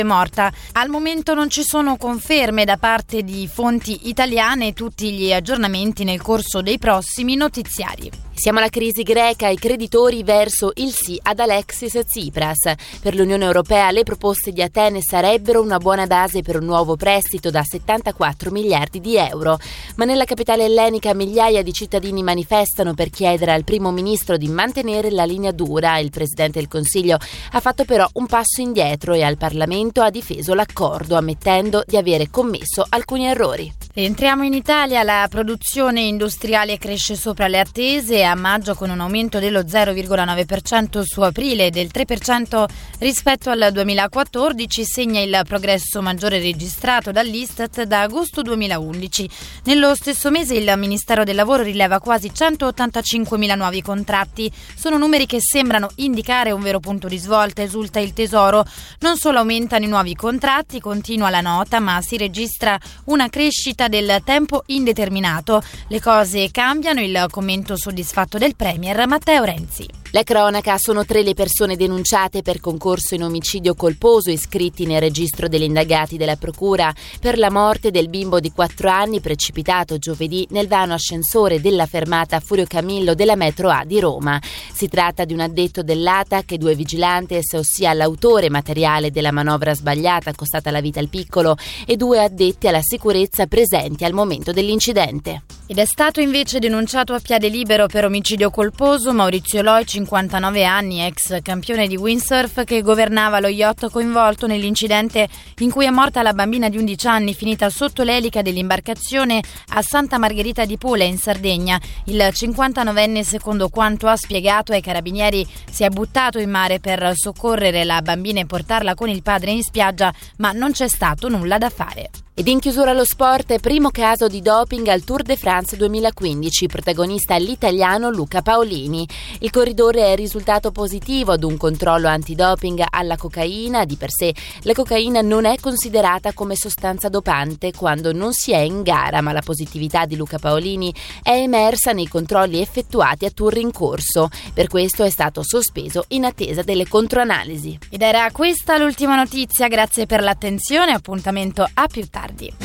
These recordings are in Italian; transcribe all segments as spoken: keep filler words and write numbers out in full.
è morta. Al momento non ci sono conferme da parte di fonti italiane, tutti gli aggiornamenti nel corso dei prossimi notiziari. Siamo alla crisi greca e i creditori verso il sì ad Alexis Tsipras. Per l'Unione Europea le proposte di Atene sarebbero una buona base per un nuovo prestito da settantaquattro miliardi di euro. Ma nella capitale ellenica migliaia di cittadini manifestano per chiedere al primo ministro di mantenere la linea dura. Il presidente del Consiglio ha fatto però un passo indietro e al Parlamento ha difeso l'accordo, ammettendo di avere commesso alcuni errori. Entriamo in Italia, la produzione industriale cresce sopra le attese a maggio con un aumento dello zero virgola nove per cento su aprile e del tre per cento rispetto al duemilaquattordici, segna il progresso maggiore registrato dall'Istat da agosto duemilaundici. Nello stesso mese il Ministero del Lavoro rileva quasi centottantacinquemila nuovi contratti. Sono numeri che sembrano indicare un vero punto di svolta, esulta il Tesoro. Non solo aumentano i nuovi contratti, continua la nota, ma si registra una crescita del tempo indeterminato. Le cose cambiano, il commento soddisfatto del Premier Matteo Renzi. La cronaca: sono tre le persone denunciate per concorso in omicidio colposo iscritti nel registro degli indagati della Procura per la morte del bimbo di quattro anni precipitato giovedì nel vano ascensore della fermata Furio Camillo della metro A di Roma. Si tratta di un addetto dell'A T A C e due vigilantes, ossia l'autore materiale della manovra sbagliata costata la vita al piccolo e due addetti alla sicurezza presenti al momento dell'incidente. Ed è stato invece denunciato a piede libero per omicidio colposo Maurizio Loi, cinquantanove anni, ex campione di windsurf che governava lo yacht coinvolto nell'incidente in cui è morta la bambina di undici anni finita sotto l'elica dell'imbarcazione a Santa Margherita di Pula in Sardegna. Il cinquantanovenne, secondo quanto ha spiegato ai carabinieri, si è buttato in mare per soccorrere la bambina e portarla con il padre in spiaggia, ma non c'è stato nulla da fare. Ed in chiusura allo sport, primo caso di doping al Tour de France duemilaquindici, protagonista l'italiano Luca Paolini. Il corridore è risultato positivo ad un controllo antidoping alla cocaina. Di per sé la cocaina non è considerata come sostanza dopante quando non si è in gara, ma la positività di Luca Paolini è emersa nei controlli effettuati a tour in corso. Per questo è stato sospeso in attesa delle controanalisi. Ed era questa l'ultima notizia, grazie per l'attenzione, appuntamento a più tardi.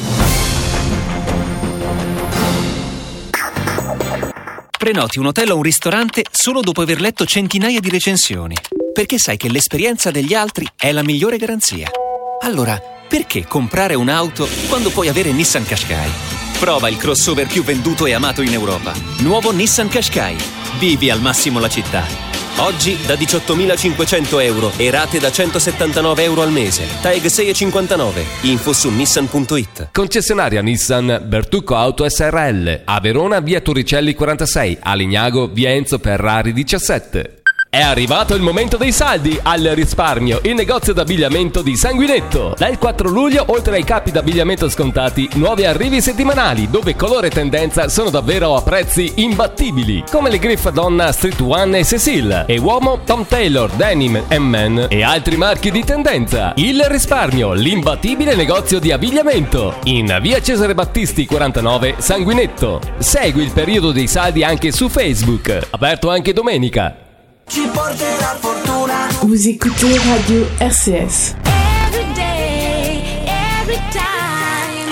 Prenoti un hotel o un ristorante solo dopo aver letto centinaia di recensioni, perché sai che l'esperienza degli altri è la migliore garanzia. Allora, perché comprare un'auto quando puoi avere Nissan Qashqai? Prova il crossover più venduto e amato in Europa. Nuovo Nissan Qashqai. Vivi al massimo la città. Oggi da diciottomilacinquecento euro e rate da centosettantanove euro al mese. T A E G sei virgola cinquantanove. Info su nissan punto it. Concessionaria Nissan Bertucco Auto S R L. A Verona via Torricelli quarantasei. A Lignago via Enzo Ferrari diciassette. È arrivato il momento dei saldi al risparmio, il negozio d'abbigliamento di Sanguinetto. Dal quattro luglio, oltre ai capi d'abbigliamento scontati, nuovi arrivi settimanali dove colore e tendenza sono davvero a prezzi imbattibili, come le Griffa Donna Street One e Cecil, e uomo Tom Taylor, Denim e Men e altri marchi di tendenza. Il risparmio, l'imbattibile negozio di abbigliamento, in via Cesare Battisti quarantanove, Sanguinetto. Segui il periodo dei saldi anche su Facebook, aperto anche domenica. Ci porterà fortuna. Vous écoutez Radio R C S. Every day, every time.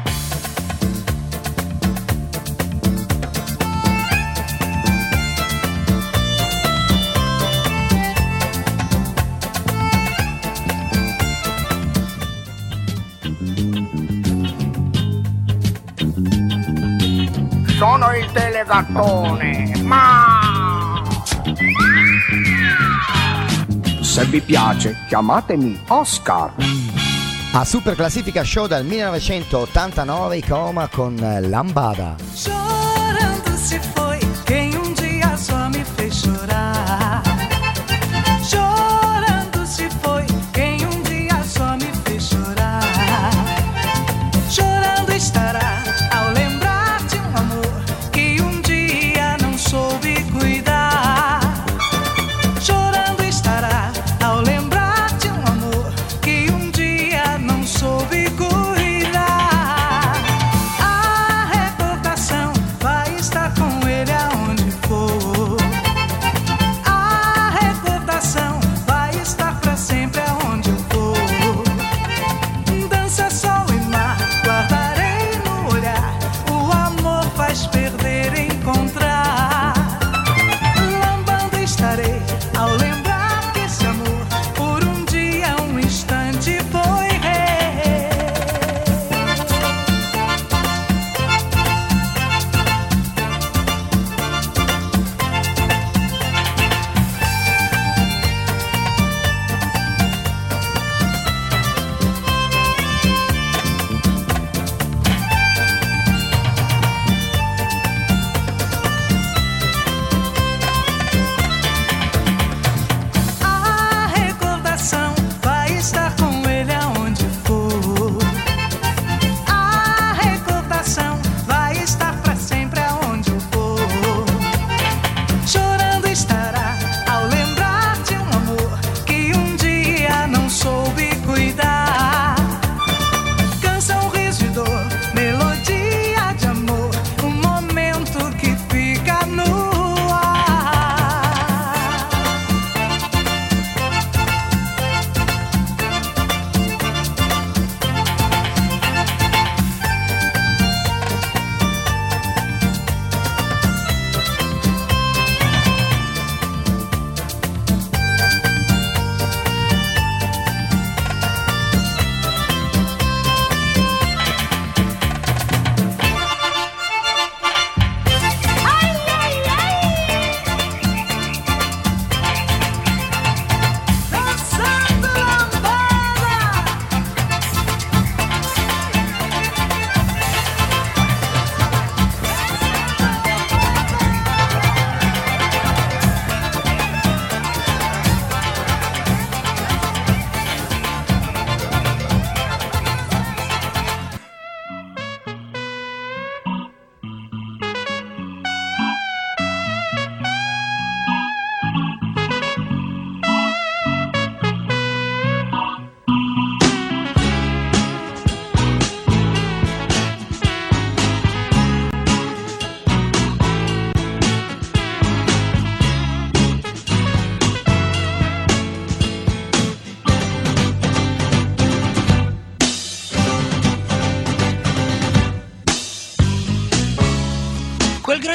Sono il Telegattone, ma se vi piace chiamatemi Oscar. A Super Classifica Show dal millenovecentottantanove i Coma con Lambada. Chorando se foi quem um dia só me fez chorar. Chorando se foi quem um dia só me fez chorar. Chorando estará ao lembrar de um amor que um dia não soube cuidar. Chorando estará ao lembrar de um amor que um dia não soube cuidar. A recordação vai estar com ele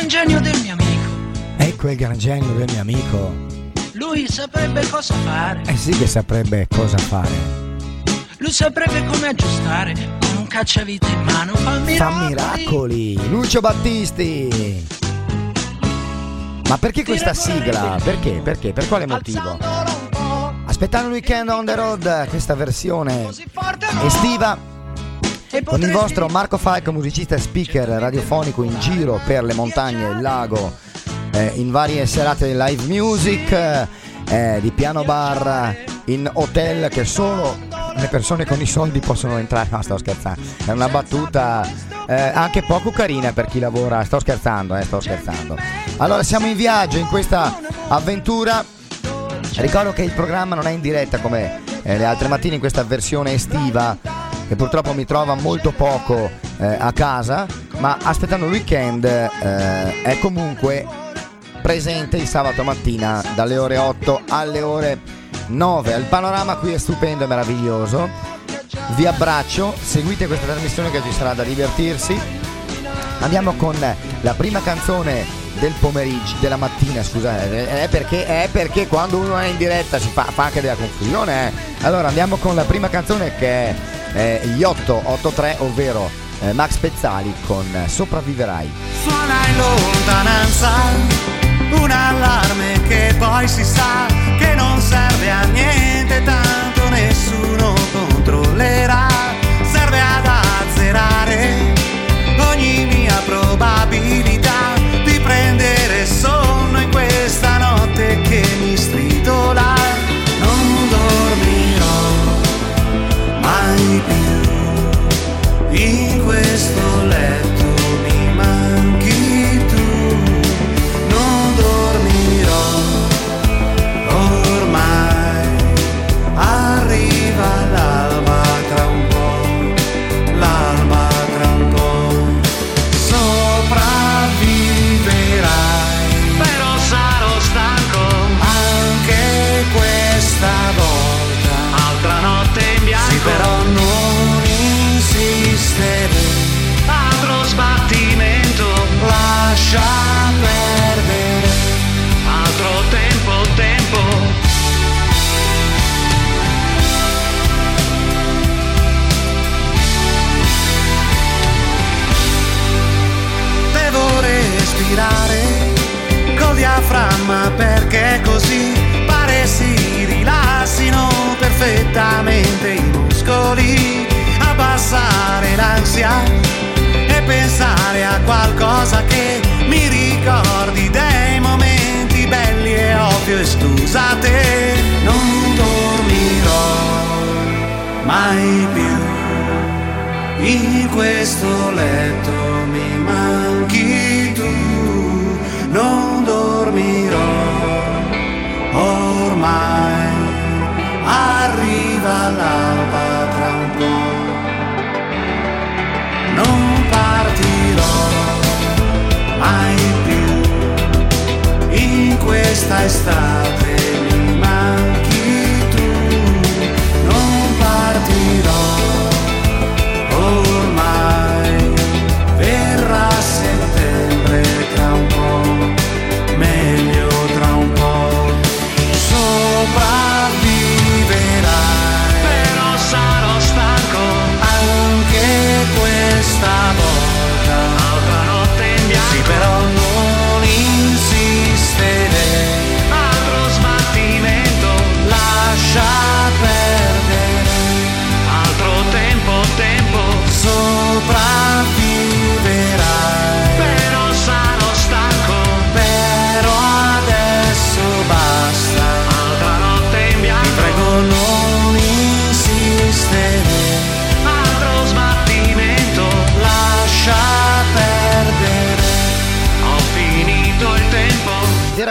gran genio del mio amico. Ecco il gran genio del mio amico. Lui saprebbe cosa fare. Eh sì che saprebbe cosa fare. Lui saprebbe come aggiustare con un cacciavite in mano. Fa miracoli. Fa miracoli. Lucio Battisti. Ma perché questa sigla? Perché? Perché? Per quale motivo? Aspettando il weekend on the road, questa versione estiva con il vostro Marco Falco, musicista e speaker radiofonico in giro per le montagne e il lago, eh, in varie serate di live music, eh, di piano bar, in hotel che solo le persone con i soldi possono entrare. No, sto scherzando, è una battuta eh, anche poco carina per chi lavora. Sto scherzando, eh, sto scherzando. Allora siamo in viaggio in questa avventura. Ricordo che il programma non è in diretta come eh, le altre mattine in questa versione estiva, che purtroppo mi trova molto poco eh, a casa, ma aspettando il weekend eh, è comunque presente il sabato mattina dalle ore otto alle ore nove. Il panorama qui è stupendo e meraviglioso. Vi abbraccio, seguite questa trasmissione che ci sarà da divertirsi. Andiamo con la prima canzone del pomeriggio, della mattina, scusate, è perché, è perché quando uno è in diretta si fa, fa anche della confusione, eh. Allora andiamo con la prima canzone che è eh, gli otto otto tre, ovvero eh, Max Pezzali con Sopravviverai. Suona in lontananza un allarme che poi si sa che non serve a niente, tanto nessuno controllerà, serve ad azzerare ogni mia probabilità di prendere sonno in questa notte che mi stritola. Non dormirò mai più in questo letto, mi manchi tu. Non dormirò ormai, arriva l'alba tra un po', l'alba tra un po'. Sopravviverai, però sarò stanco anche questa volta. Altra notte in bianco, sì, però non insistere. Altro sbattimento, lascia perdere. Altro tempo, tempo. Devo respirare col diaframma perché così pare si rilassino perfettamente i muscoli. Abbassare l'ansia e pensare a qualcosa che mi ricordi dei momenti belli e ovvio e scusate. Non dormirò mai più in questo letto, mi manchi tu. Non dormirò ormai, arriva l'alba tra un po'. Non partirò mai più in questa estate, mi manchi tu. Non partirò ormai, verrà settembre tra un po', meglio tra un po'. Sopra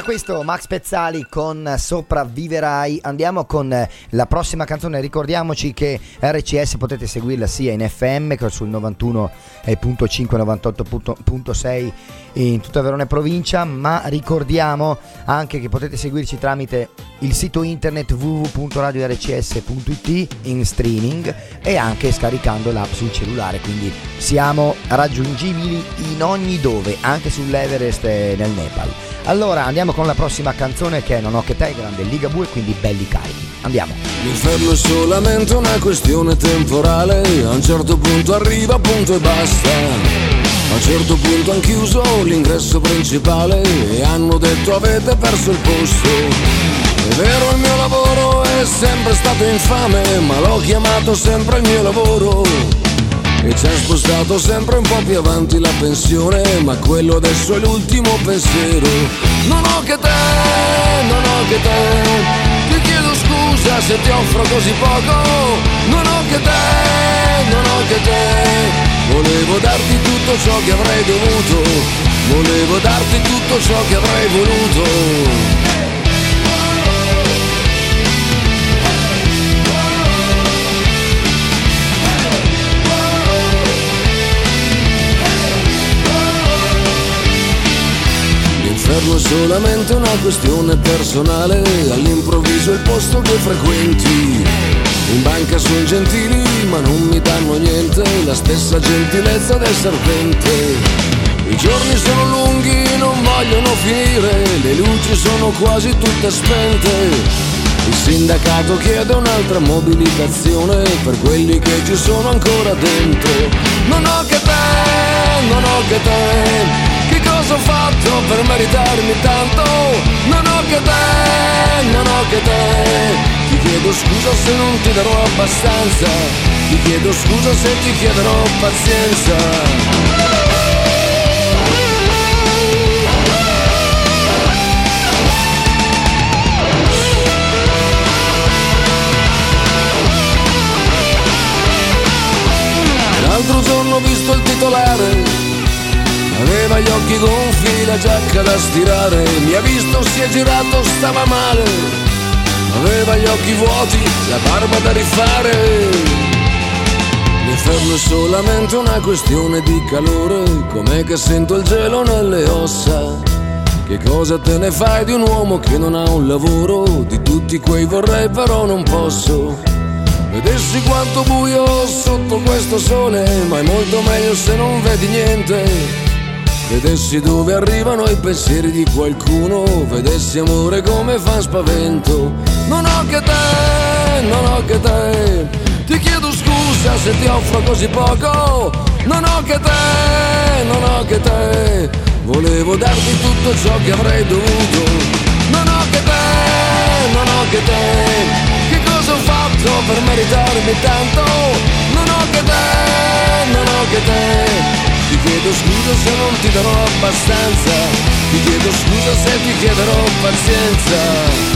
questo Max Pezzali con Sopravviverai. Andiamo con la prossima canzone. Ricordiamoci che R C S potete seguirla sia in F M che sul novantuno virgola cinque novantotto virgola sei in tutta Verona e provincia, ma ricordiamo anche che potete seguirci tramite il sito internet w w w punto radio r c s punto i t in streaming e anche scaricando l'app sul cellulare, quindi siamo raggiungibili in ogni dove, anche sull'Everest e nel Nepal. Allora andiamo con la prossima canzone, che è Non ho che te, grande Ligabue, quindi belli carichi. Andiamo. L'inferno è solamente una questione temporale, a un certo punto arriva, punto e basta. A un certo punto han chiuso l'ingresso principale e hanno detto avete perso il posto. È vero, il mio lavoro è sempre stato infame, ma l'ho chiamato sempre il mio lavoro. E ci ha spostato sempre un po' più avanti la pensione, ma quello adesso è l'ultimo pensiero. Non ho che te, non ho che te, ti chiedo scusa se ti offro così poco. Non ho che te, non ho che te, volevo darti tutto ciò che avrei dovuto, volevo darti tutto ciò che avrei voluto. L'inferno è solamente una questione personale, all'improvviso il posto che frequenti. In banca sono gentili ma non mi danno niente, la stessa gentilezza del serpente. I giorni sono lunghi, non vogliono finire, le luci sono quasi tutte spente. Il sindacato chiede un'altra mobilitazione per quelli che ci sono ancora dentro. Non ho che te, non ho che te, che cosa ho fatto per meritarmi tanto? Non ho che te, non ho che te, ti chiedo scusa se non ti darò abbastanza, ti chiedo scusa se ti chiederò pazienza. L'altro giorno ho visto il titolare, aveva gli occhi gonfi, la giacca da stirare, mi ha visto, si è girato, stava male, aveva gli occhi vuoti, la barba da rifare. L'inferno è solamente una questione di calore, com'è che sento il gelo nelle ossa. Che cosa te ne fai di un uomo che non ha un lavoro? Di tutti quei vorrei però non posso. Vedessi quanto buio sotto questo sole, ma è molto meglio se non vedi niente. Vedessi dove arrivano i pensieri di qualcuno, vedessi amore come fa spavento. Non ho che te, non ho che te, ti chiedo scusa se ti offro così poco. Non ho che te, non ho che te, volevo darti tutto ciò che avrei dovuto. Non ho che te, non ho che te, che cosa ho fatto per meritarmi tanto? Non ho che te, non ho che te, ti chiedo scusa se non ti darò abbastanza, ti chiedo scusa se ti chiederò pazienza.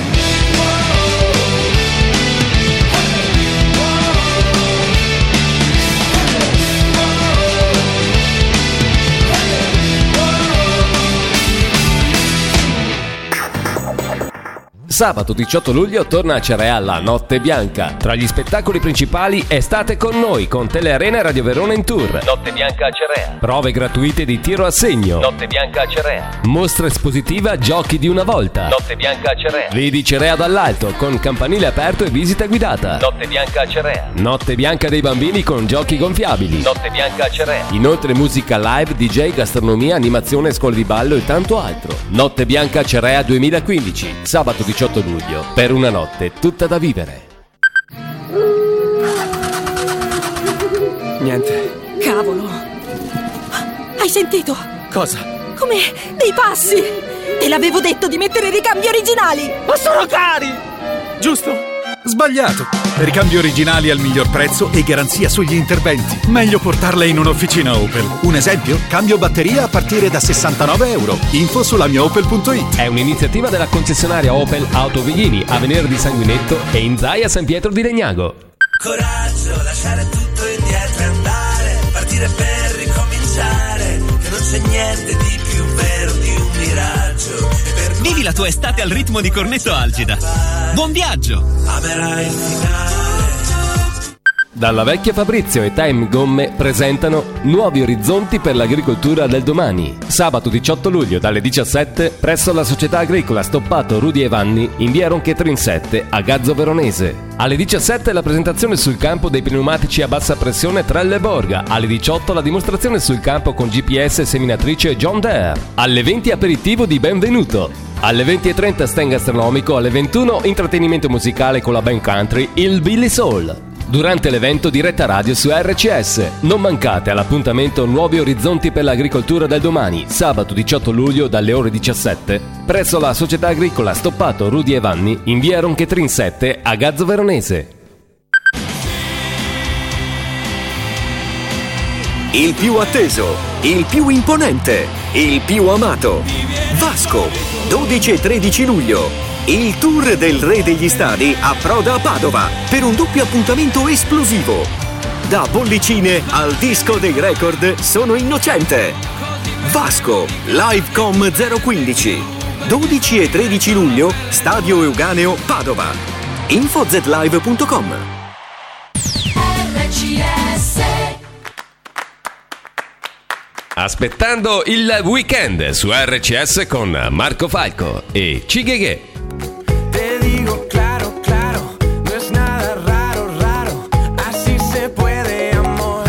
Sabato diciotto luglio torna a Cerea la Notte Bianca. Tra gli spettacoli principali Estate con noi con Telearena e Radio Verona in tour. Notte Bianca a Cerea. Prove gratuite di tiro a segno. Notte Bianca a Cerea. Mostra espositiva Giochi di una volta. Notte Bianca a Cerea. Vedi Cerea dall'alto con campanile aperto e visita guidata. Notte Bianca a Cerea. Notte Bianca dei bambini con giochi gonfiabili. Notte Bianca a Cerea. Inoltre musica live, D J, gastronomia, animazione, scuole di ballo e tanto altro. Notte Bianca a Cerea duemilaquindici. Sabato diciotto luglio, per una notte tutta da vivere. Niente. Cavolo! Hai sentito? Cosa? Come dei passi! Te l'avevo detto di mettere i ricambi originali! Ma sono cari! Giusto? Sbagliato. Ricambi originali al miglior prezzo e garanzia sugli interventi. Meglio portarle in un'officina Opel. Un esempio? Cambio batteria a partire da sessantanove euro. Info sulla mia opel punto it. È un'iniziativa della concessionaria Opel Auto Viglini, a Venere di Sanguinetto e in Zaia San Pietro di Legnago. Coraggio, lasciare tutto indietro e andare, partire per ricominciare. pensare che non c'è niente di più vero di un miraggio. Vivi la tua estate al ritmo di Cornetto Algida. Buon viaggio! Amerai il finale. Dalla vecchia Fabrizio e Time Gomme presentano Nuovi orizzonti per l'agricoltura del domani. Sabato diciotto luglio dalle diciassette presso la società agricola Stoppato Rudi e Vanni in via Ronchetre sette a Gazzo Veronese. Alle diciassette la presentazione sul campo dei pneumatici a bassa pressione Trelle Borga. Alle diciotto la dimostrazione sul campo con G P S seminatrice John Deere. Alle venti aperitivo di benvenuto. Alle venti e trenta stand gastronomico. Alle ventuno intrattenimento musicale con la band country Il Billy Soul. Durante l'evento diretta radio su R C S. Non mancate all'appuntamento Nuovi orizzonti per l'agricoltura del domani, sabato diciotto luglio dalle ore diciassette, presso la società agricola Stoppato Rudi e Vanni in via Ronchetre sette a Gazzo Veronese. Il più atteso, il più imponente, il più amato. Vasco, dodici e tredici luglio. Il tour del Re degli Stadi approda a Padova per un doppio appuntamento esplosivo. Da bollicine al disco dei record sono innocente. Vasco, Livecom zero quindici. dodici e tredici luglio, Stadio Euganeo, Padova. info z live punto com. R C S. Aspettando il weekend su R C S con Marco Falco e Cigheghe. Te digo claro, claro, no es nada raro, raro, así se puede amor.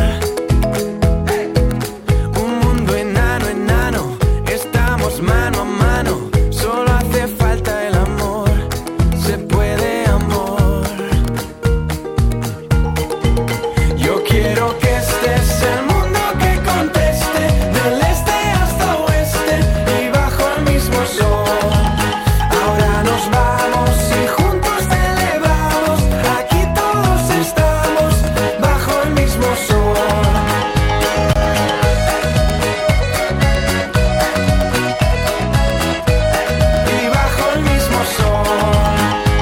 Un mundo enano, enano, estamos mano a mano, solo hace falta el amor, se puede amor. Yo quiero que este es el mundo que conteste, del este hasta oeste y bajo el mismo sol. Ahora nos vamos y juntos te elevamos, aquí todos estamos bajo el mismo sol. Y bajo el mismo sol.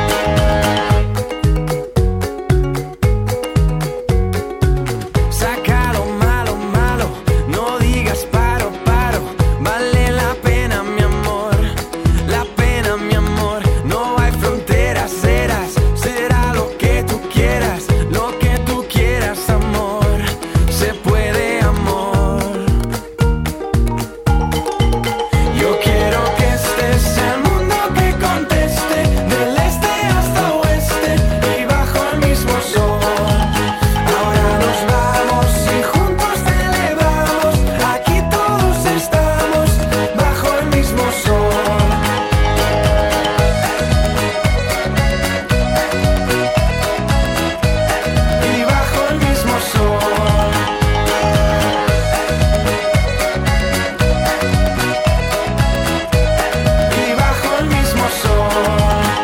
Saca lo malo, malo, no digas paro, paro, vale la pena mi amor, la pena mi amor, no hay fronteras, serás, será lo que tú quieras, lo que tú quieras amor, se puede amor. Yo quiero que este sea el mundo que conteste, del este hasta oeste y bajo el mismo sol. Ahora nos vamos y juntos te elevamos, aquí todos estamos bajo el mismo sol. Y bajo el mismo sol. Y bajo el mismo sol.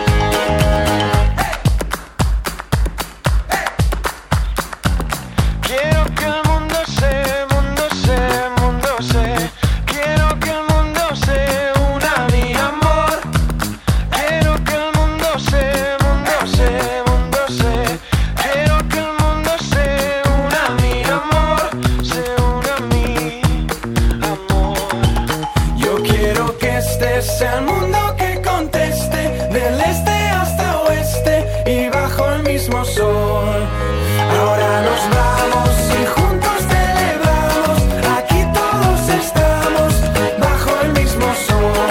Quiero que el mundo se, mundo se, mundo se. Quiero que el mundo se una mi amor. Quiero que el mundo se, mundo se, mundo se. Quiero que el mundo se una mi amor, se una mi amor. Yo quiero que este sea el mundo que conteste, del este hasta oeste y bajo el mismo sol. Ahora nos vamos y juntos te elevamos, aquí todos estamos bajo el mismo sol.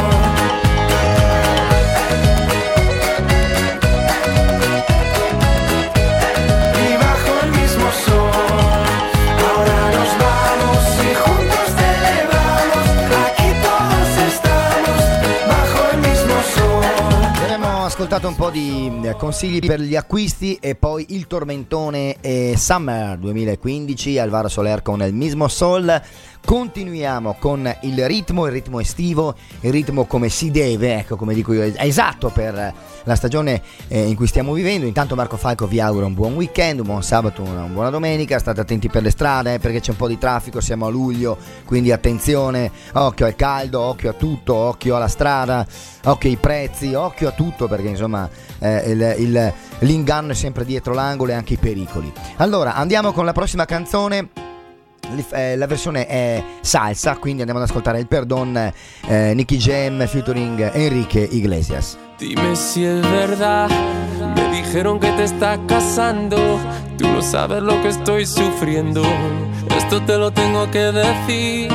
Y bajo el mismo sol. Ahora nos vamos y juntos te elevamos, aquí todos estamos bajo el mismo sol. Abbiamo ascoltato un po' di eh, consigli per gli acquisti e poi il tormentone eh, Summer duemilaquindici, Alvaro Soler con il mismo sol. Continuiamo con il ritmo, il ritmo estivo, il ritmo come si deve, ecco, come dico io, è esatto per la stagione eh, in cui stiamo vivendo. Intanto Marco Falco vi augura un buon weekend, un buon sabato, una buona domenica. State attenti per le strade eh, perché c'è un po' di traffico, siamo a luglio, quindi attenzione, occhio al caldo, occhio a tutto, occhio alla strada, occhio ai prezzi, occhio a tutto perché insomma eh, il, il, l'inganno è sempre dietro l'angolo e anche i pericoli. Allora andiamo con la prossima canzone. eh, la versione è salsa, quindi andiamo ad ascoltare Il Perdón, eh, Nicky Jam featuring Enrique Iglesias. Dime si es verdad, me dijeron que te estás casando, tú no sabes lo que estoy sufriendo, esto te lo tengo que decir.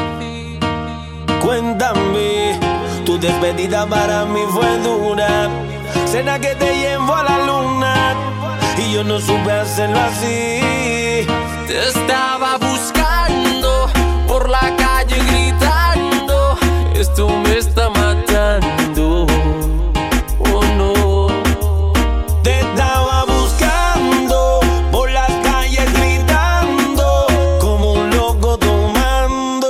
Cuéntame, tu despedida para mí fue dura, cena que te llevo a la luna y yo no supe hacerlo así. Te estaba buscando por la calle gritando, esto me está matando. Oh no. Te estaba buscando por las calles gritando como un loco tomando.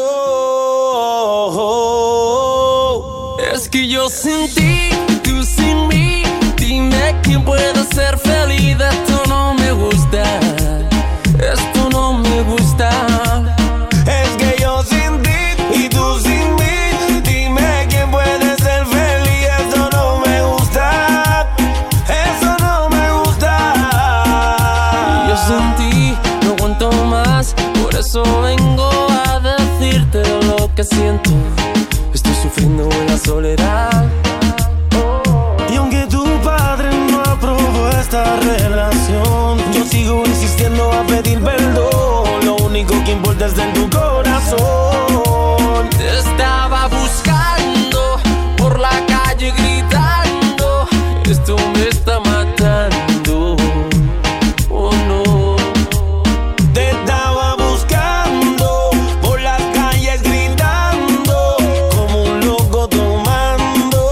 Es que yo sin ti, tú sin mí, dime quién puede ser feliz. Esto no me gusta, esto no me gusta. Es que yo sin ti y tú sin mí, dime quién puede ser feliz. Eso no me gusta, eso no me gusta. Yo sin ti no aguanto más, por eso vengo a decirte lo que siento. Estoy sufriendo en la soledad. Y aunque tu padre no aprobó esta relación, yo sigo insistiendo a pedir perdón. Lo único que importa es en tu corazón. Te estaba buscando por la calle gritando, esto me está matando. Oh no. Te estaba buscando por las calles gritando como un loco tomando.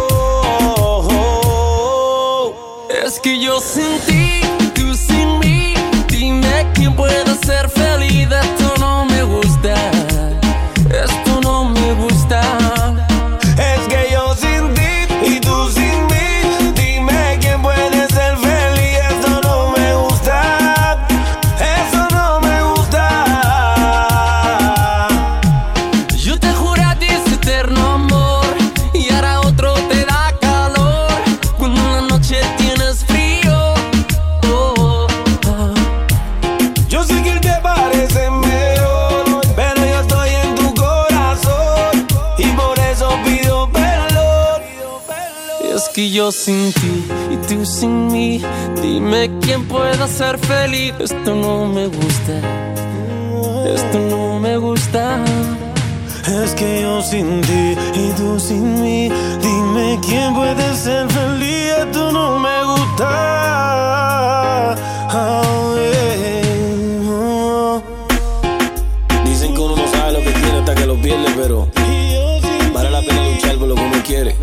Es que yo sin ti, tú sin mí, dime quién puede ser feliz. Esto no me gusta, esto no me gusta. Es que yo sin ti y tú sin mí, dime quién puede ser feliz. Eso no me gusta, eso no me gusta. Yo te juré a ti ese eterno amor y ahora otro te da calor cuando en la noche tienes frío. Oh, oh. Yo sé que él te parece mejor, pero yo estoy en tu corazón y por eso pido perdón. Es que yo sin ti y tú sin mí, dime quién pueda ser feliz. Esto no me gusta, esto no me gusta. Es que yo sin ti y tú sin mí, dime quién puede ser feliz. Esto no me gusta. Oh, yeah. Oh. Dicen que uno no sabe lo que tiene hasta que lo pierde, pero vale la pena luchar por lo que uno quiere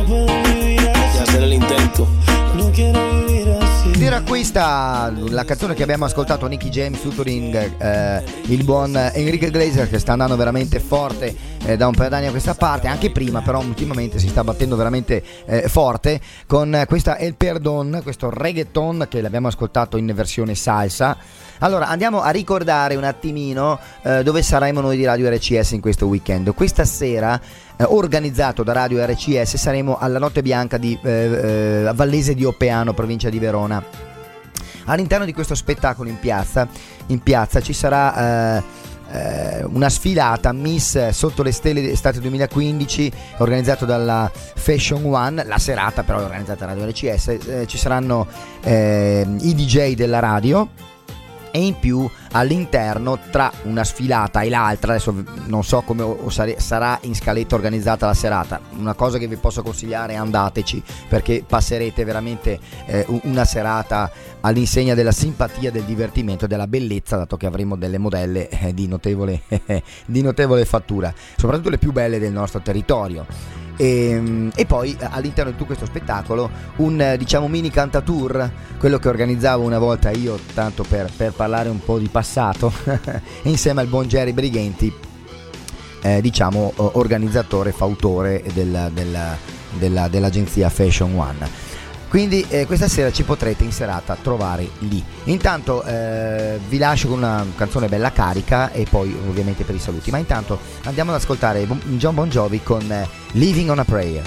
y hacer el intento. No quiero vivir así. Era questa la canzone che abbiamo ascoltato, Nicky Jam featuring eh, il buon Enrique Iglesias, che sta andando veramente forte eh, da un paio d'anni a questa parte, anche prima, però ultimamente si sta battendo veramente eh, forte con questa El Perdón, questo reggaeton che l'abbiamo ascoltato in versione salsa. Allora andiamo a ricordare un attimino eh, dove saremo noi di Radio R C S in questo weekend. Questa sera, eh, organizzato da Radio R C S, saremo alla Notte Bianca di eh, eh, Vallese di Oppeano, provincia di Verona. All'interno di questo spettacolo in piazza, in piazza ci sarà eh, eh, una sfilata Miss Sotto le Stelle estate duemilaquindici, organizzato dalla Fashion One. La serata però è organizzata da Radio R C S, eh, ci saranno eh, i D J della radio, e in più all'interno, tra una sfilata e l'altra, adesso non so come o sare- sarà in scaletta organizzata la serata, una cosa che vi posso consigliare è andateci, perché passerete veramente eh, una serata all'insegna della simpatia, del divertimento e della bellezza, dato che avremo delle modelle eh, di notevole di notevole fattura, soprattutto le più belle del nostro territorio. E, e poi all'interno di tutto questo spettacolo un diciamo mini cantatour, quello che organizzavo una volta io, tanto per, per parlare un po' di passato insieme al buon Jerry Brighenti, eh, diciamo organizzatore, fautore della, della, della, dell'agenzia Fashion One. Quindi eh, questa sera ci potrete in serata trovare lì. Intanto eh, vi lascio con una canzone bella carica e poi ovviamente per i saluti. Ma intanto andiamo ad ascoltare John Bon Jovi con eh, Living on a Prayer.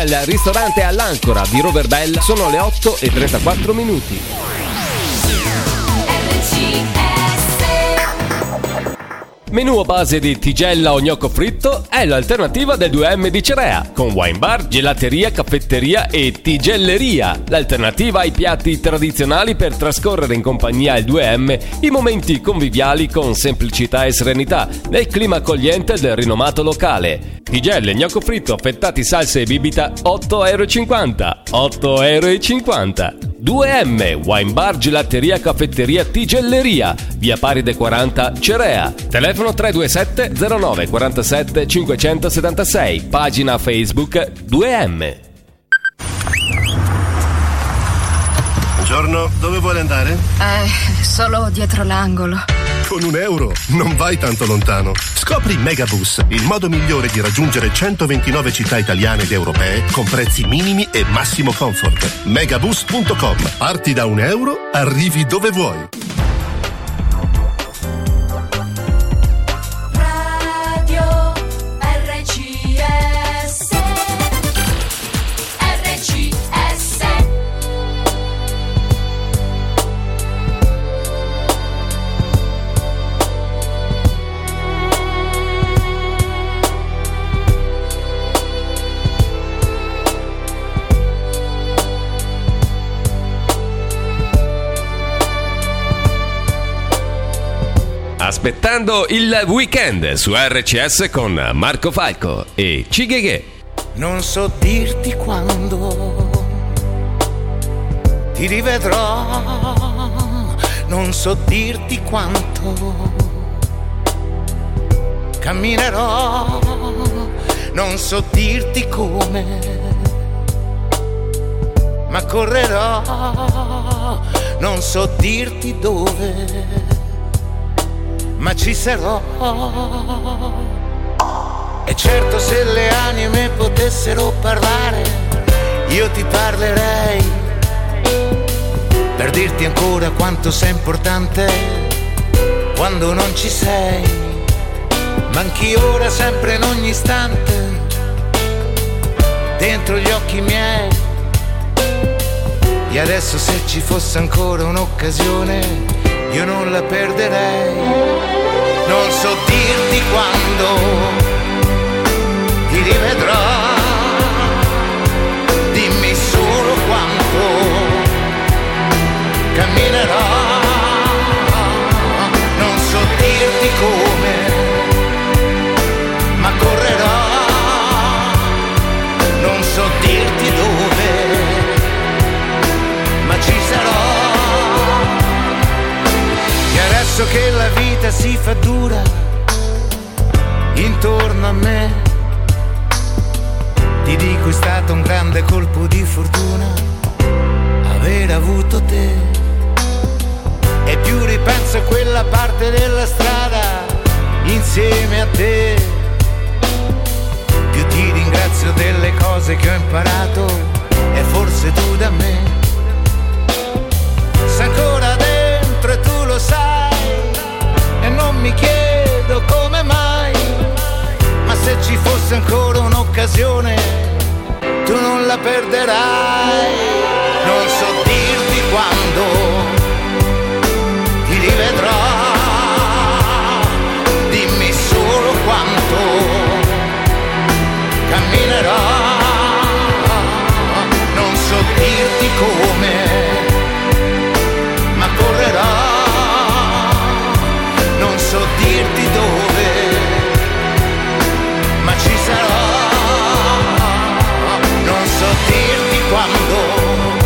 dal ristorante all'Ancora di Roverbella. Sono le otto e trentaquattro minuti. Menù a base di tigella o gnocco fritto è l'alternativa del due emme di Cerea, con wine bar, gelateria, caffetteria e tigelleria. L'alternativa ai piatti tradizionali per trascorrere in compagnia al due emme i momenti conviviali con semplicità e serenità, nel clima accogliente del rinomato locale. Tigelle, gnocco fritto, affettati, salse e bibita, otto e cinquanta euro. otto e cinquanta euro. due emme, wine bar, gelateria, caffetteria, tigelleria, via Paride quaranta, Cerea. Telefono tre due sette zero nove quattro sette cinquecentosettantasei, pagina Facebook due emme. Buongiorno, dove vuole andare? Eh, solo dietro l'angolo. Con un euro non vai tanto lontano. Scopri Megabus, il modo migliore di raggiungere centoventinove città italiane ed europee con prezzi minimi e massimo comfort. Megabus punto com. Parti da un euro, arrivi dove vuoi. Radio erre ci esse erre ci esse. Aspettando il weekend su erre ci esse con Marco Falco e Cigheghe. Non so dirti quando ti rivedrò, non so dirti quanto camminerò, non so dirti come, ma correrò, non so dirti dove, ma ci sarò. E certo, se le anime potessero parlare, io ti parlerei per dirti ancora quanto sei importante quando non ci sei. Manchi ora sempre in ogni istante dentro gli occhi miei. E adesso, se ci fosse ancora un'occasione, io non la perderei. Non so dirti quando ti rivedrò, dimmi solo quanto camminerò. Non so dirti come, ma correrò. Non so dirti dove, ma ci sarò. E adesso che la vita si fa dura intorno a me, ti dico, è stato un grande colpo di fortuna aver avuto te. E più ripenso a quella parte della strada insieme a te, più ti ringrazio delle cose che ho imparato, e forse tu da me. Sei ancora dentro e tu lo sai, e non mi chiedo come mai, ma se ci fosse ancora un'occasione, tu non la perderai. Non so dirti quando ti rivedrò, dimmi solo quanto camminerò. Non so dirti come, ma correrò. Non so dirti dove, ma ci sarò. Non so dirti quando.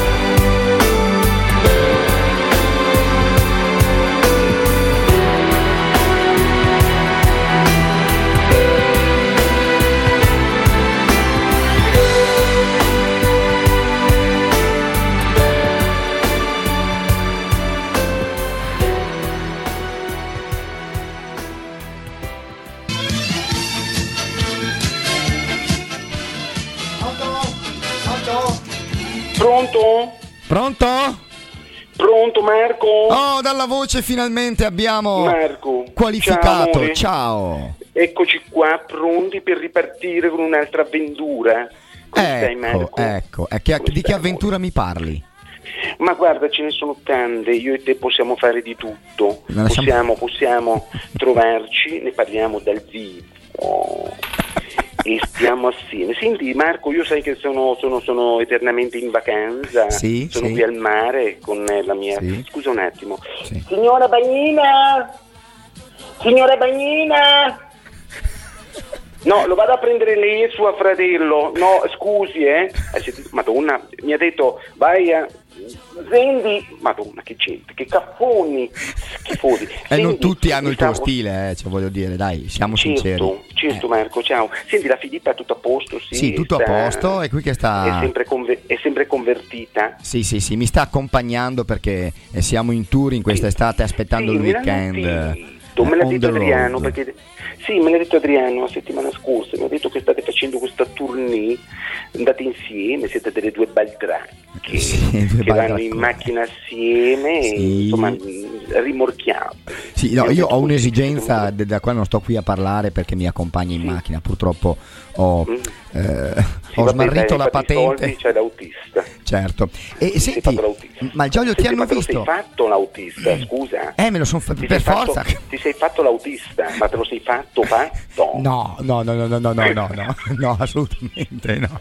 Pronto? Pronto? Pronto, Marco? Oh, dalla voce finalmente abbiamo Marco, qualificato. Ciao, Ciao. Eccoci qua, pronti per ripartire con un'altra avventura. Come stai, Ecco, Marco? ecco, e che- di che avventura mi parli? Ma guarda, ce ne sono tante, io e te possiamo fare di tutto, Ma lasciamo- possiamo, possiamo trovarci, ne parliamo dal vivo e stiamo assieme. Senti Marco, io sai che sono, sono, sono eternamente in vacanza, Sì, sono sì. qui al mare con la mia... Sì. Scusa un attimo. Sì. Signora Bagnina! Signora Bagnina! No, lo vado a prendere lei, suo fratello. No, scusi, eh. Hai sentito? Madonna, mi ha detto, vai a... Senti, Madonna, che gente, che capponi schifosi. E non Senti, tutti hanno mi il tuo stavo- stile, eh, cioè, voglio dire, dai, siamo sinceri. Certo, certo Marco, ciao. Senti, la Filippa è tutto a posto, sì? Sì, tutto a sta- posto, è qui che sta... È sempre, conver- è sempre convertita? Sì, sì, sì, mi sta accompagnando perché eh, siamo in tour in quest'estate aspettando Sì, il me l'hanno weekend. detto, me l'ha eh, on detto the Adriano, road. perché sì, me l'ha detto Adriano la settimana scorsa, mi ha detto che state facendo questa tournée, andate insieme, siete delle due baldracche Sì, due che vanno baldracconi. in macchina assieme, Sì. e, insomma rimorchiamo. Sì, no, io ho un'esigenza de- da quale non sto qui a parlare perché mi accompagna in macchina. Purtroppo ho, Mm. eh, Sì, ho vabbè, smarrito dai, la fatti i soldi, patente. c'è l'autista. Certo. E Sei senti, fatto l'autista. ma il Giolio ti Senti, hanno ma te lo visto? sei fatto l'autista, scusa? Eh, me lo sono fatto Ti per sei fatto- forza. ti sei fatto l'autista, ma te lo sei fatto fatto? No, no, no, no, no, no, no, no, no, no, assolutamente no.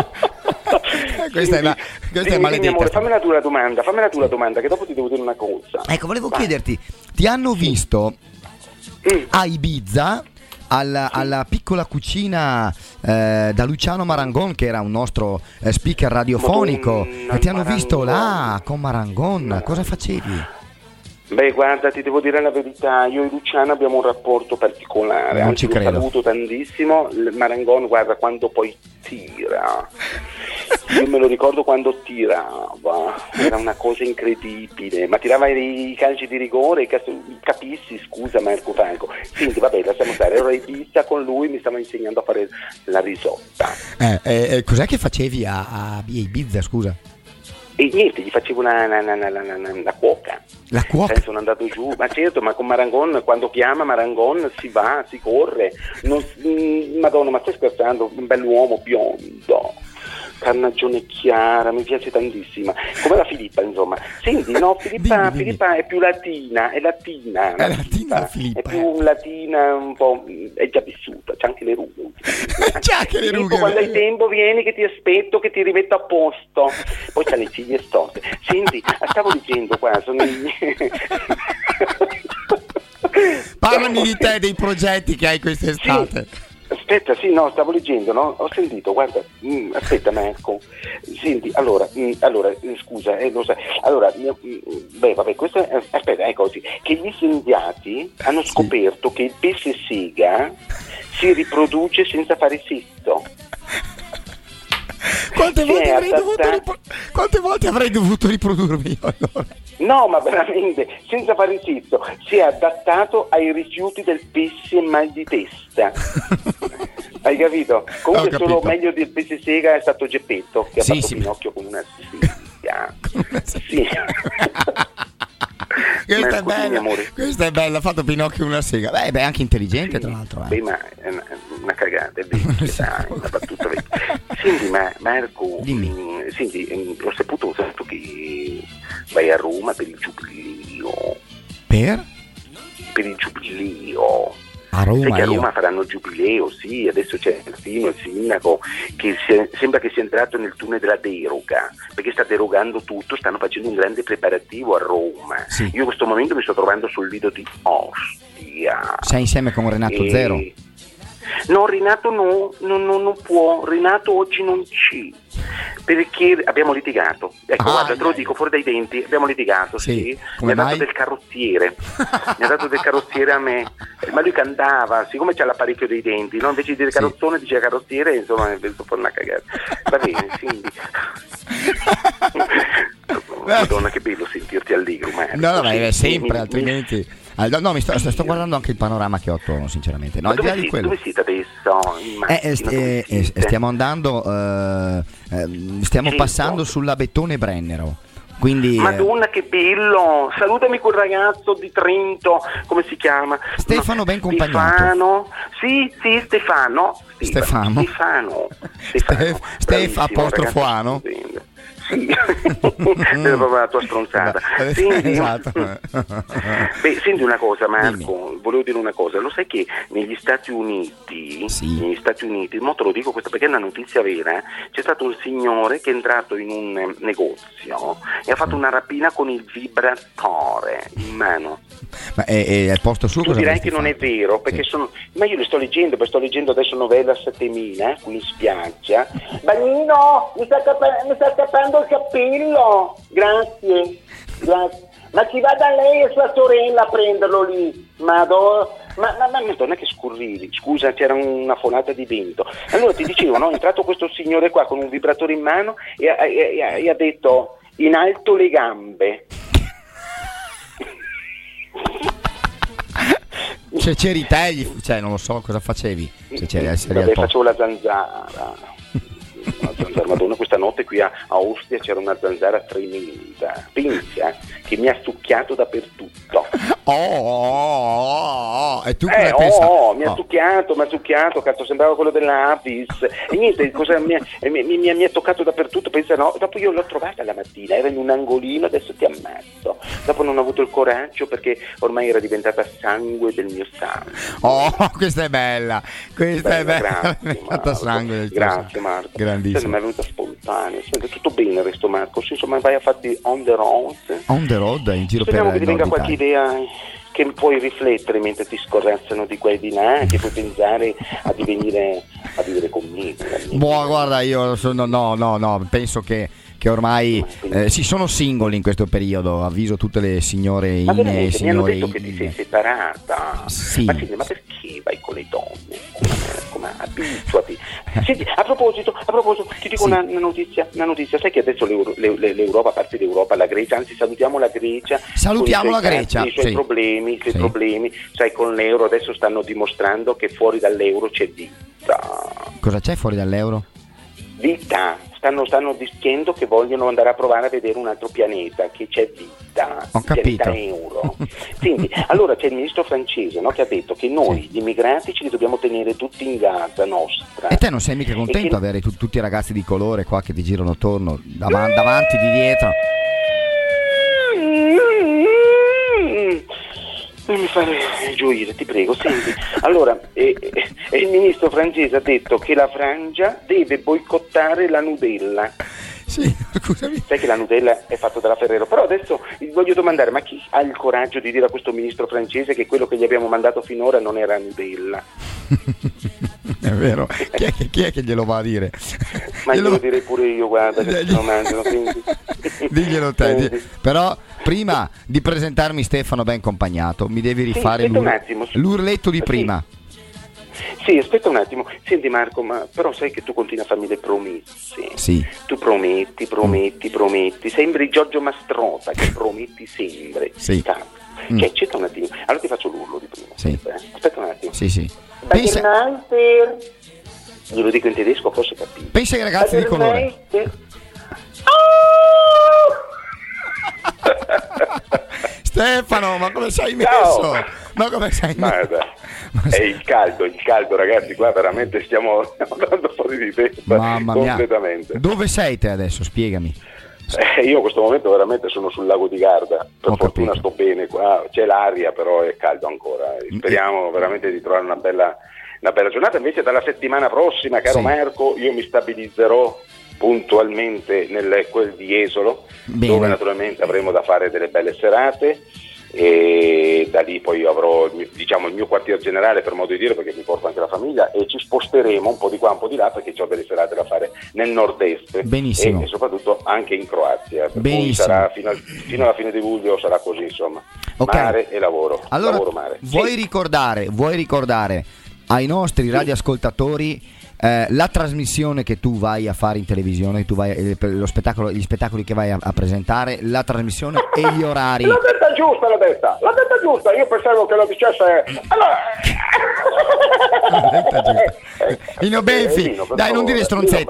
Questa è, ma, questa è Dimmi, dimmi, maledetta. amore, fammi una tua domanda, fammi una tua domanda, che dopo ti devo dire una cosa. Ecco, volevo Vai. chiederti, ti hanno visto Mm. a Ibiza alla, alla piccola cucina eh, da Luciano Marangon, che era un nostro eh, speaker radiofonico, Madonna, e ti hanno visto Marangon. là con Marangon? Cosa facevi? Beh, guarda, ti devo dire la verità, io e Luciano abbiamo un rapporto particolare, Non anzi ci lo credo. saluto tantissimo. Il Marangon, guarda, quando poi tira, io me lo ricordo quando tirava, era una cosa incredibile, ma tirava i calci di rigore, i cas- capissi, scusa Marco Franco. Senti, vabbè, lasciamo stare, ero in vista con lui, mi stava insegnando a fare la risotta. Eh, eh, eh, cos'è che facevi a, a Ibiza, scusa? E niente, gli facevo una, una, una, una, una, una cuoca. La cuoca? Eh, sono andato giù, ma certo, ma con Marangon, quando chiama Marangon si va, si corre. Non, mm, Madonna, ma stai scherzando? Un bell'uomo biondo, carnagione chiara, mi piace tantissima. Come la Filippa, insomma. Senti, no, Filippa, Dimmi, dimmi. Filippa è più latina, è latina. È latina, Filippa. È più latina, un po', è già vissuta, c'ha anche le rughe. C'è anche le Filippo, rughe. quando hai tempo vieni che ti aspetto, che ti rimetto a posto. Poi c'ha le ciglia storte. Senti, stavo dicendo qua, sono i Parlami di te, dei progetti che hai quest'estate. Aspetta, sì, no, stavo leggendo, no? Ho sentito, guarda, mm, aspetta Marco, senti, allora, mm, allora, mm, scusa, eh, lo sai, allora, mm, beh, vabbè, questo è, aspetta, è così, che gli scienziati hanno scoperto che il pesce sega si riproduce senza fare sesso. Quante Si volte, è avrei dovuto adattato- ripro- quante volte avrei dovuto riprodurmi io allora? No, ma veramente, senza fare sesso, si è adattato ai rifiuti del pesce mal di testa. Hai capito? Comunque Ho solo capito. meglio del pesce sega è stato Geppetto, che Sì, ha fatto sì. Pinocchio con una sega. Sì. Questa è Marco, dimmi, bella, amore. questa è bella, ha fatto Pinocchio una sega. Beh, beh, anche intelligente tra l'altro. Beh, Eh. ma è una, una cagata, è vecchia, dai, una battuta vecchia. Senti, ma Marco, mh, senti, mh, ho saputo, ho saputo che vai a Roma per il giubileo. Per? Per il giubileo. A Roma, Sai che a io. Roma faranno il giubileo, sì, adesso c'è perfino il sindaco che si è- sembra che sia entrato nel tunnel della deroga, perché sta derogando tutto, stanno facendo un grande preparativo a Roma. Sì. Io in questo momento mi sto trovando sul lido di Ostia. Sei insieme con Renato E- Zero? No, Renato no, no, no, non può, Renato oggi non c'è, perché abbiamo litigato, ecco Ah, guarda, te lo dai. dico fuori dai denti, abbiamo litigato, Sì, sì, mi come ha dato mai? del carrozziere, mi ha dato del carrozziere a me, Eh, ma lui cantava, siccome c'ha l'apparecchio dei denti, no? Invece di dire carrozzone diceva carrozziere, insomma è venuto fuori una cagata, va bene, quindi... Madonna, che bello sentirti allegro, Marco. No, no, ma è Sì, sempre, mi- altrimenti. Ah, no, no, mi sto, sto guardando anche il panorama che ho attorno, sinceramente. No, Ma al di là dove, di siete, quello. dove siete adesso? In Eh, macchina, eh, st- dove eh, eh, siete? stiamo andando, eh, ehm, stiamo Certo. passando sulla Bettone Brennero. Quindi, eh, Madonna che bello, salutami quel ragazzo di Trento, come si chiama? Stefano No, ben compagnato. Stefano, sì, sì, Stefano. Stefano. Stefano. Stefano. Stef apostrofoano. Sì, è proprio la tua stronzata. Senti, Esatto. beh, senti una cosa, Marco, volevo dire una cosa. Lo sai che negli Stati Uniti, negli Stati Uniti, mo te lo dico questa perché è una notizia vera, eh, c'è stato un signore che è entrato in un eh, negozio e ha fatto una rapina con il vibratore in mano. Ma è, è al posto suo Tu cosa direi avresti che non è fatto? vero, perché sono. Ma io le sto leggendo, perché sto leggendo adesso novella settemila, qui in spiaggia. Bagnino, mi sta, capa- mi sta scappando il cappello. Grazie, grazie. Ma ci vada lei e sua sorella a prenderlo lì. Madò. Ma, ma, ma madonna che scurrili, scusa, c'era una fonata di vento. Allora ti dicevo, no, è entrato questo signore qua con un vibratore in mano e, e, e, e ha detto in alto le gambe. Se c'eri te, gli- cioè non lo so cosa facevi. Se c'eri essere al Vabbè, posto. facevo la zanzara. Una zanzara, Madonna, questa notte qui a, a Ostia c'era una zanzara tremenda. Pensa che mi ha succhiato dappertutto. Oh, oh, oh, oh. E tu come Eh, pensa? oh, mi ha Oh. succhiato, mi ha succhiato, cazzo, sembrava quello dell'Avis. E niente, cosa mi, ha, mi, mi, mi ha toccato dappertutto, pensa no. Dopo io l'ho trovata la mattina, era in un angolino, adesso ti ammazzo. Dopo non ho avuto il coraggio perché ormai era diventata sangue del mio sangue. Oh, questa è bella. Questa è Bella, bella. grazie, È fatta Marco. sangue del tuo Grazie sangue. Marco. Grandissimo. Senti, mi è venuta spontanea. Senti, tutto bene resto Marco? Sì, insomma vai a farti on the road. On the road in giro per Speriamo che il ti venga nord qualche Italia. idea che puoi riflettere mentre ti scorrazzano di qua e di là, che puoi pensare a divenire a vivere con me. Boh, guarda, io sono, no, no, no, penso che, che ormai eh, si sono singoli in questo periodo. Avviso tutte le signore Ma Ine e veramente mi hanno signore detto che ti sei Ine. separata. Sì. Ma, sì, ma perché vai con le donne? Come, come abituati. Senti, a proposito, a proposito, ti dico Sì. una, una notizia, una notizia. Sai che adesso l'Euro- le- le- l'Europa, a parte l'Europa, la Grecia, anzi salutiamo la Grecia. Salutiamo con i suoi la Grecia, cazzi, i suoi sì. problemi, i suoi Sì. problemi. Sai, con l'euro adesso stanno dimostrando che fuori dall'euro c'è vita. Cosa c'è fuori dall'euro? Vita. Stanno, stanno dicendo che vogliono andare a provare a vedere un altro pianeta, che c'è vita, Ho il pianeta capito. euro. Senti, allora c'è il ministro francese, no, che ha detto che noi gli immigrati ce li dobbiamo tenere tutti in casa nostra. E te non sei mica contento che- avere tu- tutti i ragazzi di colore qua che ti girano attorno, davan- davanti, di dietro? Non mi fare gioire, ti prego. Senti, allora, eh, eh, il ministro francese ha detto che la Francia deve boicottare la Nutella. Sì, scusami. Sai che la Nutella è fatta dalla Ferrero, però adesso gli voglio domandare, ma chi ha il coraggio di dire a questo ministro francese che quello che gli abbiamo mandato finora non era Nutella? È vero. Chi è, che- chi è che glielo va a dire? Ma Glielo- glielo direi pure io, guarda, che se lo mangiano, quindi... Diglielo te. di- Però prima di presentarmi Stefano ben compagnato, mi devi rifare aspetta un l'ur- attimo. l'urletto di Sì. prima. Sì, aspetta un attimo. Senti Marco, ma però sai che tu continui a farmi le promesse. Sì. Tu prometti, prometti, prometti. Sembri Giorgio Mastrota che prometti sempre. Sì. Cazzo. Mm. Cioè, aspetta un attimo. Allora ti faccio l'urlo di prima. Sì. Eh, Aspetta un attimo. Sì, sì. Pensa... Pensa, Glielo dico in tedesco, forse capisci. pensa ai ragazzi di colore. Stefano, ma come sei messo? Ciao. Ma come sei messo? Guarda, è il caldo, il caldo ragazzi, qua veramente stiamo andando fuori di testa. Mamma mia. completamente. Dove sei te adesso? Spiegami. Eh, io in questo momento veramente sono sul lago di Garda, per Ho fortuna capito. sto bene qua, c'è l'aria però è caldo ancora, e speriamo veramente di trovare una bella, una bella giornata. Invece dalla settimana prossima, caro Sì. Marco, io mi stabilizzerò puntualmente nel quel di Jesolo, Bene. dove naturalmente avremo da fare delle belle serate, e da lì poi io avrò il mio, diciamo il mio quartier generale, per modo di dire, perché mi porto anche la famiglia, e ci sposteremo un po' di qua un po' di là perché ho delle serate da fare nel nord-est. Benissimo. e, e soprattutto anche in Croazia, per cui Benissimo. sarà fino, al- fino alla fine di luglio sarà così, insomma. Ok. Mare e lavoro, Allora, lavoro mare. vuoi Sì. ricordare, vuoi ricordare ai nostri radioascoltatori eh, la trasmissione che tu vai a fare in televisione, tu vai, eh, per lo spettacolo, gli spettacoli che vai a, a presentare, la trasmissione e gli orari. L'ha detta giusta, l'ha detta, l'ha detta giusta, io pensavo che lo dicesse. Allora... Ino Benfi, Eh, Nino, per dai, non dire favore, stronzette. Nino, basta.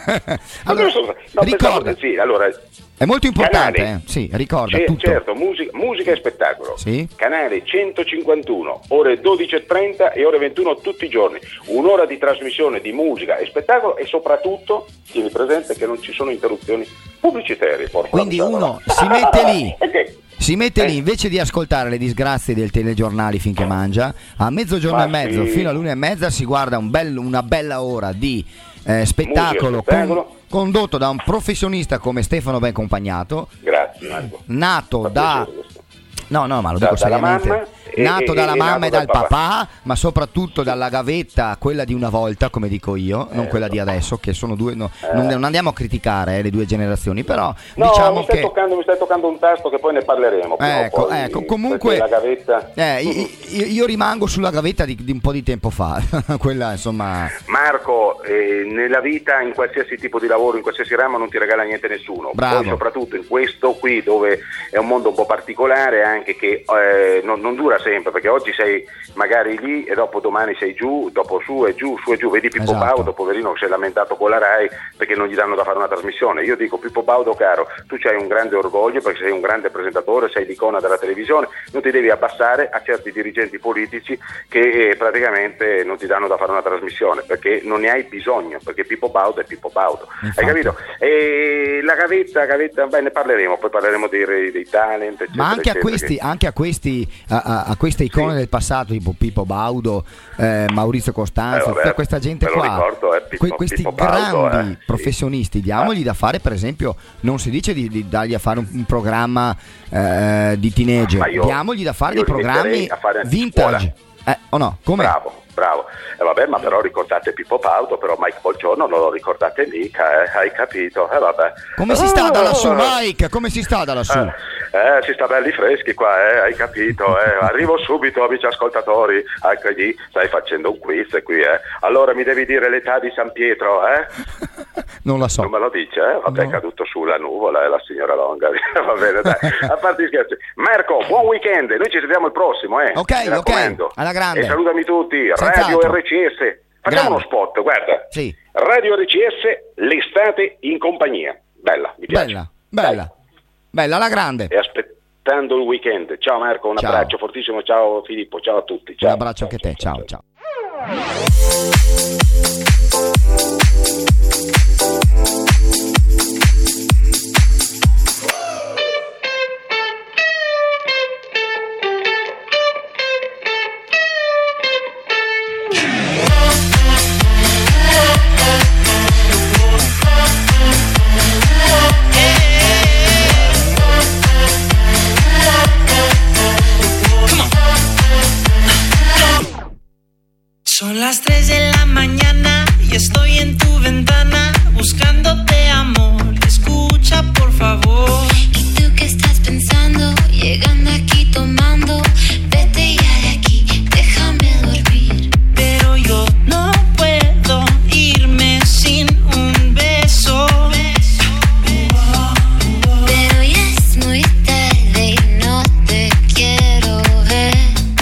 Allora, no, ricorda, pensavo che sì, allora, è molto importante, canale, eh? Sì, ricorda C- tutto. certo, musica, musica e spettacolo. Sì. Canale centocinquantuno, ore dodici e trenta e ore ventuno tutti i giorni. Un'ora di trasmissione di musica e spettacolo e soprattutto tieni presente che non ci sono interruzioni pubblicitarie. Quindi uno si mette lì. Okay. Si mette Eh. lì, invece di ascoltare le disgrazie del telegiornali finché mangia, a mezzogiorno Ma e mezzo sì. fino all'una e mezza si guarda un bel- una bella ora di eh, spettacolo, Musica, spettacolo. con- condotto da un professionista come Stefano Ben Compagnato, Grazie Marco. nato Fa da... piacere questo. No, no, ma lo Da- dico dalla seriamente. mamma e- nato e- dalla e mamma nato e dal dal papà. papà, ma soprattutto dalla gavetta, quella di una volta, come dico io, non quella di adesso, che sono due. No, non, non andiamo a criticare eh, le due generazioni, però No, diciamo mi stai, che. toccando, mi stai toccando un tasto che poi ne parleremo. prima o Ecco, poi, ecco, comunque perché la gavetta... eh, io, io rimango sulla gavetta di, di un po' di tempo fa, quella insomma. Marco, eh, nella vita, in qualsiasi tipo di lavoro, in qualsiasi ramo, non ti regala niente nessuno. Bravo. Poi soprattutto in questo qui, dove è un mondo un po' particolare, anche che eh, non, non dura sempre, perché oggi sei magari lì e dopo domani sei giù, dopo su e giù, su e giù. Vedi Pippo Esatto. Baudo, poverino, che si è lamentato con la Rai perché non gli danno da fare una trasmissione. Io dico, Pippo Baudo caro, tu c'hai un grande orgoglio perché sei un grande presentatore, sei l'icona della televisione, non ti devi abbassare a certi dirigenti politici che eh, praticamente non ti danno da fare una trasmissione, perché non ne hai bisogno, perché Pippo Baudo è Pippo Baudo. Infatti. Hai capito? E la gavetta, gavetta, beh, ne parleremo, poi parleremo dei, dei talent, eccetera, Ma anche a eccetera, questi, che- anche a questi, a, a- a queste icone Sì. del passato, tipo Pippo Baudo, eh, Maurizio Costanzo, Eh, vabbè, tutta questa gente me lo qua, ricordo, eh, Pippo- que- questi Pippo Baudo, grandi eh, sì. professionisti, diamogli da fare, per esempio, non si dice di, di dargli a fare un, un programma eh, di teenager, Ma io- diamogli da fare io dei li programmi metterei a fare vintage. Eh, o no? Come? Bravo, bravo. E vabbè, ma però ricordate Pippo Baudo, però Mike Bolgiorno non lo ricordate mica, eh, hai capito? E vabbè. Come si sta da lassù, Ah, Mike? Come si sta da lassù? Eh, eh, si sta belli freschi qua, eh, hai capito? Eh. Arrivo subito, amici ascoltatori. Ecco lì, stai facendo un quiz qui, eh. Allora mi devi dire l'età di San Pietro, eh? Non la so. Non me lo dice, eh? Vabbè, No. è caduto sulla nuvola, eh, la signora Longa. Va bene, dai. A parte gli scherzi. Marco, buon weekend. Noi ci vediamo il prossimo, eh. Ok, Mi raccomando. ok, alla grande. E salutami tutti. Senz'altro. Radio R C S. Facciamo Grande. uno spot, guarda. Sì. Radio R C S, l'estate in compagnia. Bella, mi piace. Bella, bella, bella, alla grande. E aspettando il weekend. Ciao Marco, un Ciao. abbraccio fortissimo. Ciao Filippo, ciao a tutti. Ciao. Un abbraccio anche a te, ciao, ciao. Son las tres de la mañana y estoy en tu ventana buscándote amor. Escucha por favor. ¿Y tú qué estás pensando? Llegando aquí tomando. Vete ya de aquí, déjame dormir. Pero yo no puedo irme sin un beso. Pero ya es muy tarde y no te quiero ver.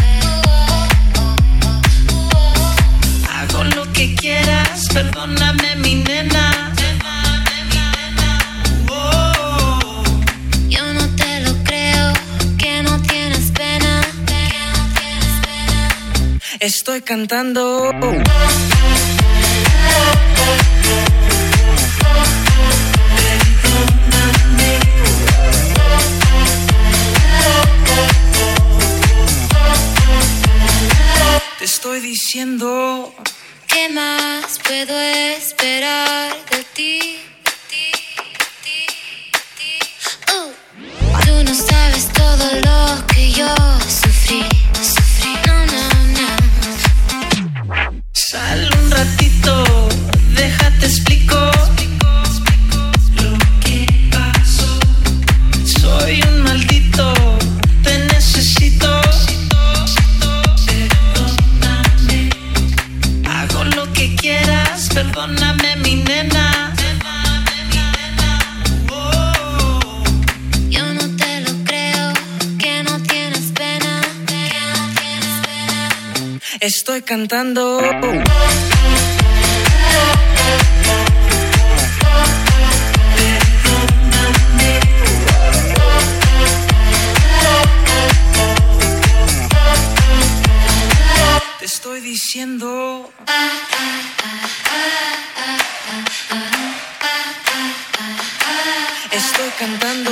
Hago lo que quieras, perdóname mi nena. Oh, Yo no te lo creo, que no tienes pena. estoy cantando. Te estoy diciendo. ¿Qué más puedo esperar de ti? Uh. Tú no sabes todo lo que yo sufrí, sufrí. No, no, no. Sal un ratito, déjate explico lo que pasó. Soy un maldito, te necesito. Perdóname, hago lo que quieras, perdóname mi nena. Oh, Yo no te lo creo, que no tienes pena. estoy cantando. cantando.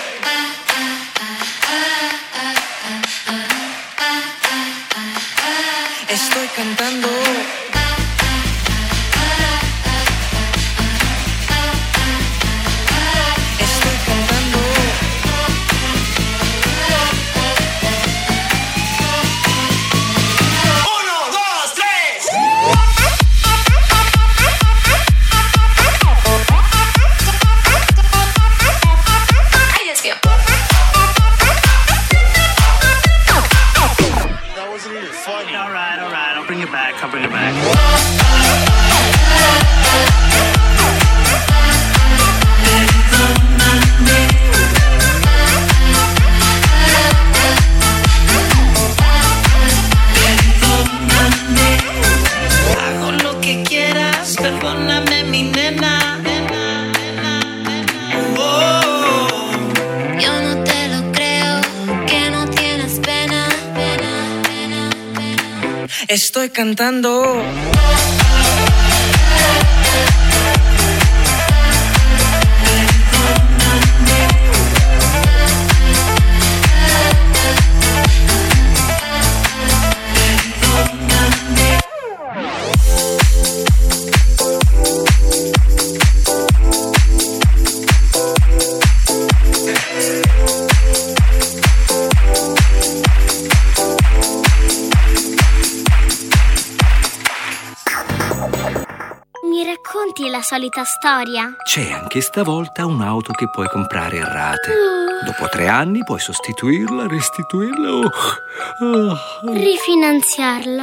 Estoy cantando. Estoy cantando. Uno, dos, tres. Ahí es que. That wasn't even funny. All right, all right. I'll bring it back. I'll bring it back. Hago lo que quieras, perdóname mi nena. Oh. Yo no te lo creo, que no tienes pena, pena, pena, pena. Estoy cantando. Mi racconti la solita storia? C'è anche stavolta un'auto che puoi comprare a rate. Dopo tre anni puoi sostituirla, restituirla o oh. Rifinanziarla.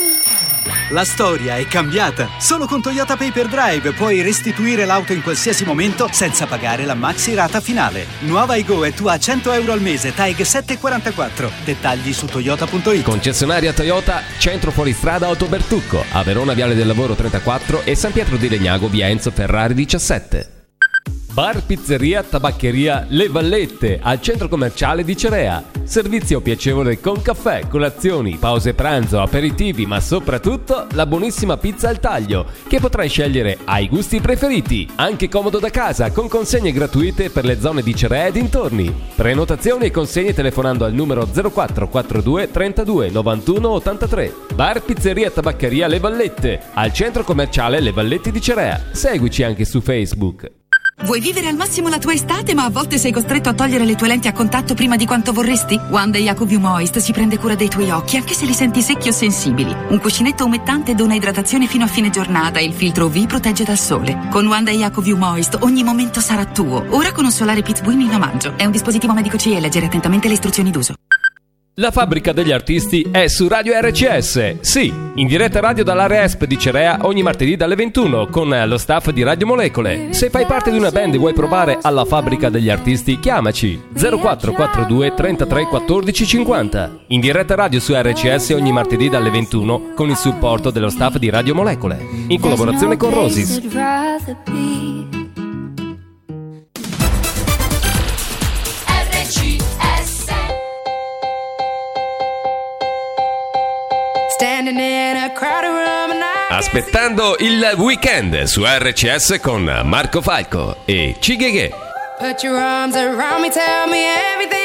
La storia è cambiata. Solo con Toyota Paper Drive puoi restituire l'auto in qualsiasi momento senza pagare la maxi rata finale. Nuova Aygo è tua a cento euro al mese, T A G sette virgola quarantaquattro. Dettagli su toyota punto it. Concessionaria Toyota, centro fuoristrada Autobertucco, a Verona Viale del Lavoro trentaquattro e San Pietro di Legnago via Enzo Ferrari diciassette. Bar, pizzeria, tabaccheria Le Vallette al centro commerciale di Cerea. Servizio piacevole con caffè, colazioni, pause pranzo, aperitivi, ma soprattutto la buonissima pizza al taglio che potrai scegliere ai gusti preferiti. Anche comodo da casa con consegne gratuite per le zone di Cerea e dintorni. Prenotazioni e consegne telefonando al numero zero quattro quarantadue trentadue novantuno ottantatré. Bar, pizzeria, tabaccheria Le Vallette al centro commerciale Le Valletti di Cerea. Seguici anche su Facebook. Vuoi vivere al massimo la tua estate, ma a volte sei costretto a togliere le tue lenti a contatto prima di quanto vorresti? One Day Aquaview Moist si prende cura dei tuoi occhi, anche se li senti secchi o sensibili. Un cuscinetto umettante dona idratazione fino a fine giornata e il filtro U V protegge dal sole. Con One Day Aquaview Moist ogni momento sarà tuo. Ora con un solare Pit Win in omaggio. È un dispositivo medico C E, leggere attentamente le istruzioni d'uso. La fabbrica degli artisti è su Radio R C S, sì, in diretta radio dall'area Esp di Cerea ogni martedì dalle ventuno con lo staff di Radio Molecole. Se fai parte di una band e vuoi provare alla fabbrica degli artisti, chiamaci zero quattro quarantadue trentatré quattordici cinquanta. In diretta radio su R C S ogni martedì dalle ventuno con il supporto dello staff di Radio Molecole, in collaborazione con Rosis. Aspettando il weekend su R C S con Marco Falco e Cigeghe. Put your arms around me, tell me everything